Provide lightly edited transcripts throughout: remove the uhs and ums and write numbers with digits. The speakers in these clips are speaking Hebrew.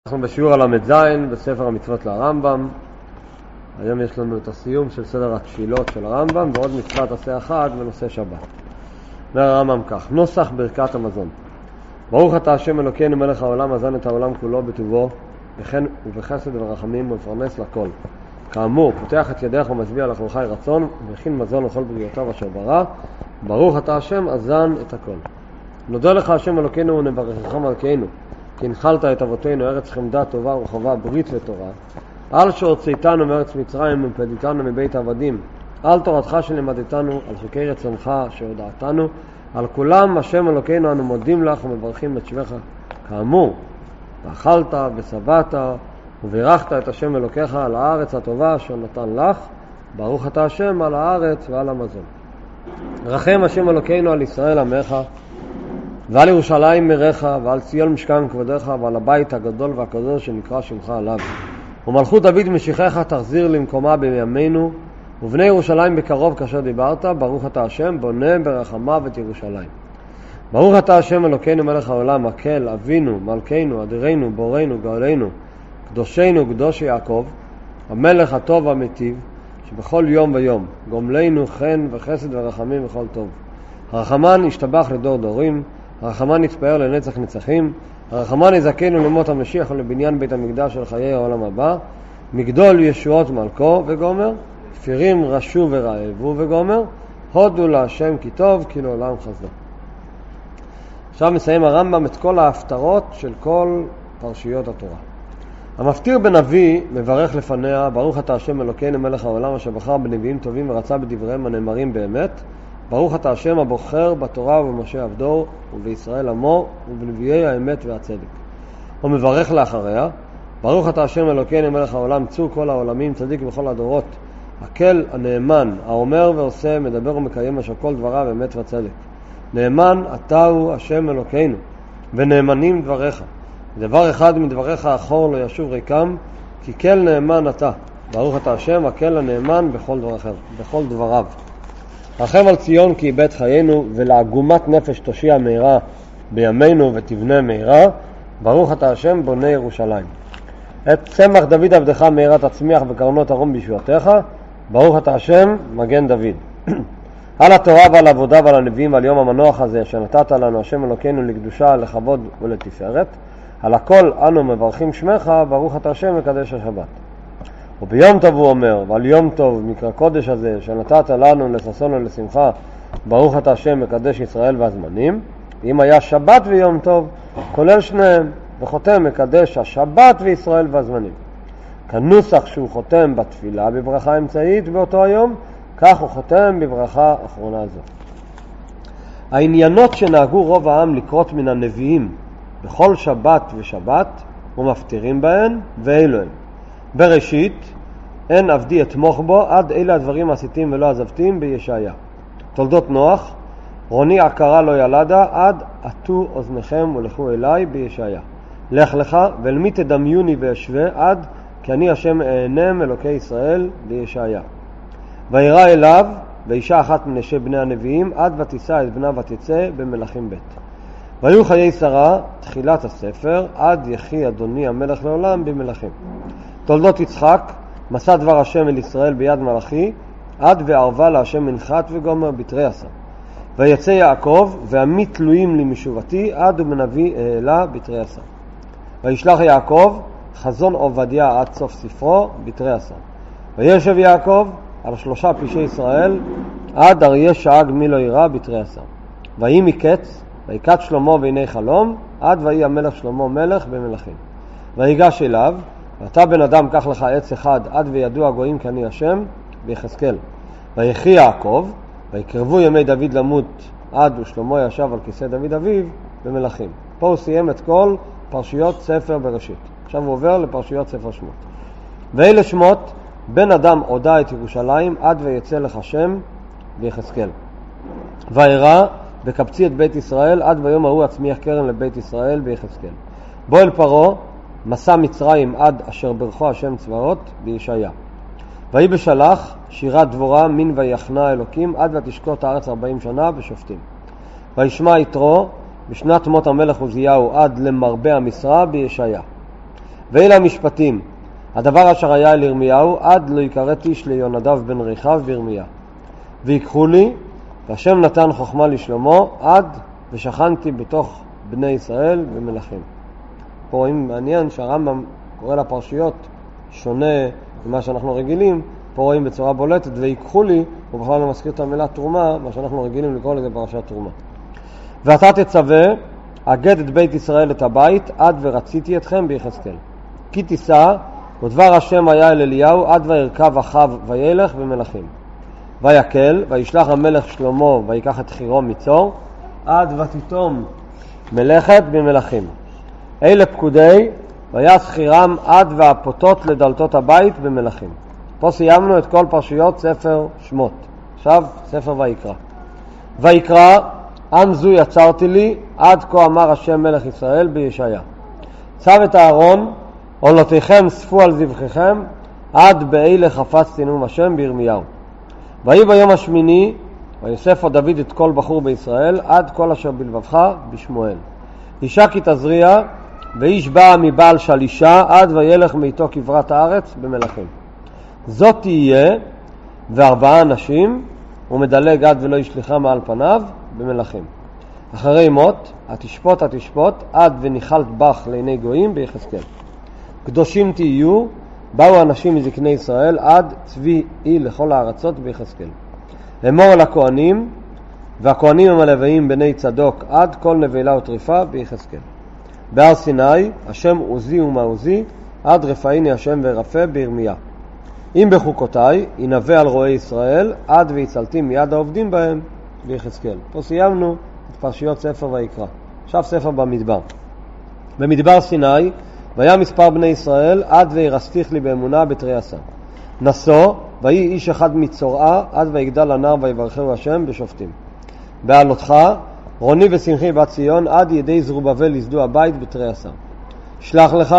אנחנו בשיעור על הל"ז בספר המצוות לרמב"ם. היום יש לנו את הסיום של סדר התפילות של הרמב"ם ועוד מצוות עשה אחד בנושא שבת. אומר הרמב"ם כך: נוסח ברכת המזון. ברוך אתה השם אלוקינו מלך העולם, מזן את העולם כולו בטובו וכן ובחסד ורחמים ומפרנס לכל. כאמור, פותח את ידיך ומשביע לך חי רצון ומכין מזון לכל בריאותיו אשר ברא. ברוך אתה השם אזן את הכל. נודה לך השם אלוקינו ונברכך מלכנו, כי הנחלת את אבותינו ארץ חמדה טובה ורחבה ברית ותורה, על שהוצאתנו מארץ מצרים ופדיתנו מבית עבדים, על תורתך שלימדתנו, על חוקי רצונך שהודעתנו, על כולם השם אלוקינו אנו מודים לך ומברכים את שמך. כאמור, ואכלת ושבעת וברכת את השם אלוקיך על הארץ הטובה אשר נתן לך. ברוך אתה השם על הארץ ועל המזון. רחם השם אלוקינו על ישראל עמך, ועל ירושלים מרך, ועל ציון משכן כבודך, ועל הבית הגדול והקדוש שנקרא שמך עליו. ומלכות דוד משיחך תחזיר למקומה בימינו, ובני ירושלים בקרוב כאשר דיברת. ברוך אתה השם בונה ברחמיו את ירושלים. ברוך אתה השם אלוקינו מלך העולם, מקל אבינו מלכנו אדירנו בורנו גאלנו קדושנו קדוש יעקב, המלך הטוב המטיב, שבכל יום ויום גומלנו חן וחסד ורחמים וכל טוב. הרחמן ישתבח לדור דורים, הרחמן יתפאר לנצח נצחים, הרחמן יזכנו למות המשיח ולבניין בית המקדש של חיי העולם הבא, מגדול ישועות מלכו וגומר, כפירים רשו ורעבו וגומר, הודו להשם כי טוב כי לעולם חסדו. עכשיו מסיים הרמב"ם את כל ההפטרות של כל פרשיות התורה. המפטיר בנביא מברך לפניה: ברוך אתה השם אלוקינו מלך העולם אשר בחר בנביאים טובים ורצה בדבריהם הנאמרים באמת. ברוך אתה השם הבוחר בתורה ובמשה עבדו ובישראל עמו ובנביאי האמת והצדק. הוא מברך לאחריה: ברוך אתה השם אלוקינו מלך העולם צור כל העולמים צדיק בכל הדורות, הקל הנאמן האומר ועושה מדבר ומקיים אשר כל דבריו אמת וצדק. נאמן אתה הוא השם אלוקינו ונאמנים דבריך, דבר אחד מדבריך אחור לא ישוב ריקם, כי כל נאמן אתה. ברוך אתה השם הקל הנאמן בכל דבריו. רחם על ציון כי איבד חיינו, ולעגומת נפש תושיע מהרה בימינו ותבנה מהרה. ברוך אתה השם בונה ירושלים. את צמח דוד עבדך מהרה תצמיח וקרנות ארום בישועתך. ברוך אתה השם מגן דוד. על התורה ועל העבודה ועל הנביאים, על יום המנוח הזה שנתת לנו השם אלוקינו לקדושה לכבוד ולתפארת, על הכל אנו מברכים שמך. ברוך אתה השם מקדש השבת. וביום טוב הוא אומר, ועל יום טוב מקרא קודש הזה שנתת לנו לששון ולשמחה, ברוך אתה השם מקדש ישראל והזמנים. אם היה שבת ויום טוב כולל שניהם, וחותם מקדש השבת וישראל והזמנים. כנוסח שהוא חותם בתפילה בברכה אמצעית באותו היום, כך הוא חותם בברכה אחרונה זו. העניינות שנהגו רוב העם לקרות מן הנביאים בכל שבת ושבת ומפטירים בהן, ואלו הם: בראשית, אין עבדי אתמוך בו, עד אלה הדברים עשיתים ולא עזבתים בישעיה. תולדות נוח, רוני עקרה לא ילדה, עד עטו אוזניכם ולכו אליי בישעיה. לך לך ואל מי תדמיוני ואשווה, עד כי אני השם אענם אלוקי ישראל בישעיה. וירא אליו ואישה אחת מנשי בני הנביאים, עד ותישא את בנה ותצא במלכים ב'. והיו חיי שרה, תחילת הספר, עד יחי אדוני המלך לעולם במלכים. תולדות יצחק, מסע דבר השם אל ישראל ביד מלאכי, עד וערבה להשם מנחת וגומר בתרי עשר. ויצא יעקב ועמי תלויים לי משובתי, עד ומנביא העלה בתרי עשר. וישלח יעקב חזון עובדיה עד סוף ספרו בתרי עשר. וישב יעקב על 3 פשעי ישראל, עד אריה שאג מי לא ירא בתרי עשר. ויהי מקץ, ויקץ שלמה בעיני חלום, עד ויהי המלך שלמה מלך במלכים. ויגש אליו, ואתה בן אדם קח לך עץ אחד, עד וידוע הגויים כי אני השם, ביחזקאל. ויחי יעקב, ויקרבו ימי דוד למות, עד ושלמה ישב על כיסא דוד אביו במלכים. פה הוא סיים את כל פרשיות ספר בראשית. עכשיו הוא עובר לפרשיות ספר שמות. ואלה שמות, בן אדם עודה את ירושלים, עד ויצא לך שם, ביחזקאל. וירא וקבצי את בית ישראל, עד ויום ההוא הצמיח קרן לבית ישראל, ביחזקאל. בוא אל פרעה, מסע מצרים, עד אשר ברכו השם צבאות, בישעיה. ויהי בשלח שירת דבורה מן ויחנה אלוקים, עד ותשקוט הארץ 40 שנה בשופטים. וישמע יתרו בשנת מות המלך עוזיהו, עד למרבה המשרה בישעיה. ואלה המשפטים, הדבר אשר היה אל ירמיהו, עד לא יקראת איש ליונדב בן רחב בירמיה. ויקחו לי, והשם נתן חוכמה לשלמה, עד ושכנתי בתוך בני ישראל ומלכים. פה רואים מעניין שהרמב"ם קורא לפרשיות שונה ממה שאנחנו רגילים. פה רואים בצורה בולטת, ויקחו לי, הוא בכלל לא מזכיר את המילה תרומה, מה שאנחנו רגילים לקרוא לזה פרשת תרומה. ואתה תצווה, אגד את בית ישראל את הבית, עד ורציתי אתכם ביחזקאל. כי תישא, ודבר השם היה אל אליהו, עד וירכב אחאב וילך במלכים. ויקל, וישלח המלך שלמה, ויקח את חירו מצור, עד ותיתום מלאכת במלכים. אלה פקודי, ויעש חירם עד והפותות לדלתות הבית במלכים. פה סיימנו את כל פרשיות ספר שמות. עכשיו ספר ויקרא. ויקרא, עם זו יצרתי לי, עד כה אמר השם מלך ישראל בישעיה. צו את הארון, עולותיכם ספו על זבחיכם, עד באלה חפצתי נאום השם בירמיהו. ויהי ביום השמיני, ויוסף דוד את כל בחור בישראל, עד כל אשר בלבבך בשמואל. אישה כי תזריע, ואיש בא מבעל שלישה, עד וילך מאיתו כברת הארץ במלכים. זאת תהיה, וארבעה אנשים, ומדלג עד ולא ישליחה מעל פניו במלכים. אחרי מות, התשפוט, עד וניחלת בך לעיני גויים ביחזקאל. קדושים תהיו, באו אנשים מזקני ישראל, עד צבי אי לכל הארצות ביחזקאל. אמור לכהנים, והכהנים הם הלוויים בני צדוק, עד כל נבלה וטריפה ביחזקאל. בהר סיני, השם עוזי ומעוזי, עד רפאיני השם ורפא בירמיה. אם בחוקותיי, ינבא על רועי ישראל, עד ויצלתי מיד העובדים בהם ביחזקאל. פה סיימנו את פרשיות ספר ויקרא. עכשיו ספר במדבר. במדבר סיני, והיה מספר בני ישראל, עד וירסתיך לי באמונה בתרי עשר. נסו, ויהי איש אחד מצורעה, עד ויגדל הנער ויברכהו השם בשופטים. בעלותך, רוני ושמחי בת ציון, עד ידי זרובבל יסדו הבית בתרי עשר. שלח לך,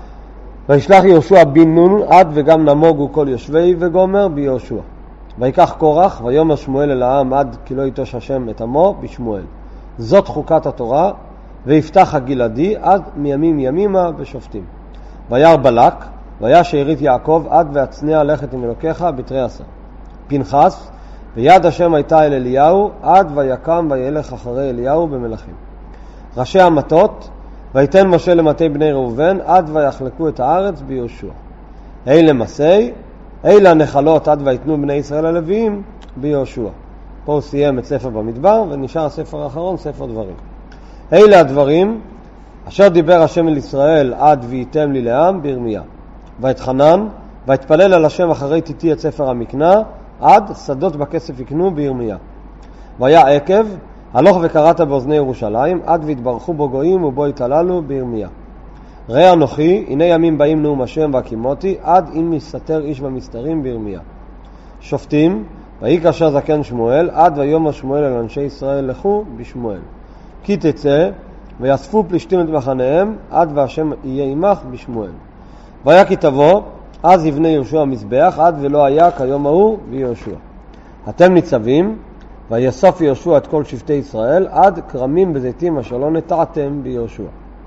וישלח יהושע בן נון, עד וגם נמוגו כל יושבי וגומר ביהושע. ויקח קורח, ויאמר שמואל אל העם, עד כי לא יטוש השם את עמו בשמואל. זאת חוקת התורה, ויפתח הגלעדי, עד מימים ימימה בשופטים. וירא בלק, והיה שארית יעקב, עד והצנע לכת עם אלוקיך בתרי עשר. פנחס, ויד השם הייתה אל אליהו, עד ויקם וילך אחרי אליהו במלכים. ראשי המטות, ויתן משה למטה בני ראובן, עד ויחלקו את הארץ ביהושע. אלה מסי, אלה הנחלות, עד ויתנו בני ישראל הלוויים ביהושע. פה הוא סיים את ספר במדבר, ונשאר הספר האחרון, ספר דברים. אלה הדברים אשר דיבר השם אל ישראל, עד וייתם לי לעם בירמיה. ויתחנן, ויתפלל על השם אחרי תיתי את ספר המקנה, עד שדות בכסף יקנו בירמיה. והיה עקב, הלוך וקראת באוזני ירושלים, עד והתברכו בו גויים ובו התעללו בירמיה. ראה אנוכי, הנה ימים באים נאום השם והקימותי, עד אם מסתתר איש במסתרים בירמיה. שופטים, ויהי כאשר זקן שמואל, עד ויאמר שמואל אל אנשי ישראל לכו בשמואל. כי תצא, ויאספו פלישתים את מחניהם, עד והשם יהיה עמך בשמואל. והיה כי תבוא, אז יבנה יהושע מזבח, עד ולא היה כיום ההוא ביהושע. אתם ניצבים, ויאסוף יהושע את כל שבטי ישראל, עד כרמים בזיתים אשר לא נטעתם ביהושע.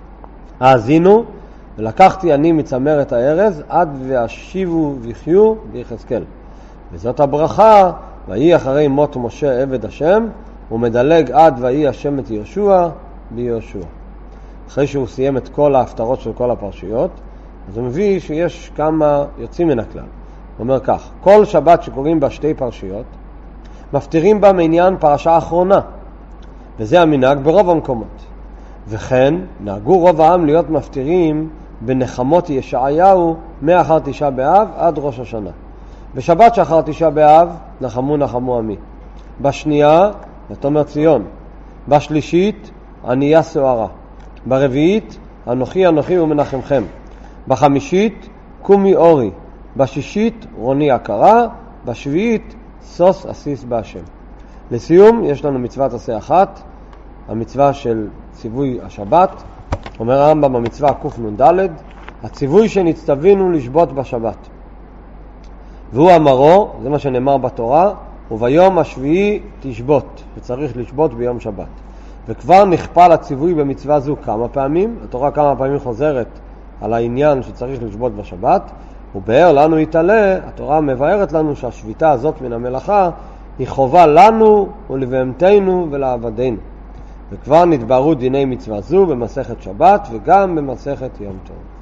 האזינו, ולקחתי אני מצמרת הארז, עד והשיבו וחיו ביחזקאל. וזאת הברכה, ויהי אחרי מות משה עבד השם, ומדלג עד ויהי השם את יהושע ביהושע. אחרי שהוא סיים את כל ההפטרות של כל הפרשיות, אז הוא מביא שיש כמה יוצאים מן הכלל. הוא אומר כך, כל שבת שקוראים בה שתי פרשיות, מפתירים בה מעניין פרשה האחרונה, וזה המנהג ברוב המקומות. וכן נהגו רוב העם להיות מפתירים בנחמות ישעיהו מאחר תשעה באב עד ראש השנה. בשבת שאחר תשעה באב נחמו עמי. בשנייה ותאמר ציון. בשלישית ענייה סוערה. ברביעית אנוכי ומנחמכם. בחמישית קומי אורי. בשישית רוני עקרה. בשביעית סוס אסיס בהשם. לסיום יש לנו מצוות עשה אחת, המצווה של ציווי השבת. אומר הרמב"ם במצווה קנ"ד, הציווי שנצטווינו לשבות בשבת. והוא אמרו, זה מה שנאמר בתורה, וביום השביעי תשבות, וצריך לשבות ביום שבת. וכבר נכפל הציווי במצווה זו כמה פעמים, התורה כמה פעמים חוזרת על העניין שצריך לשבות בשבת, ובאר לנו יתעלה, התורה מבארת לנו שהשביתה הזאת מן המלאכה היא חובה לנו ולבהמתנו ולעבדינו. וכבר נתבהרו דיני מצווה זו במסכת שבת וגם במסכת יום טוב.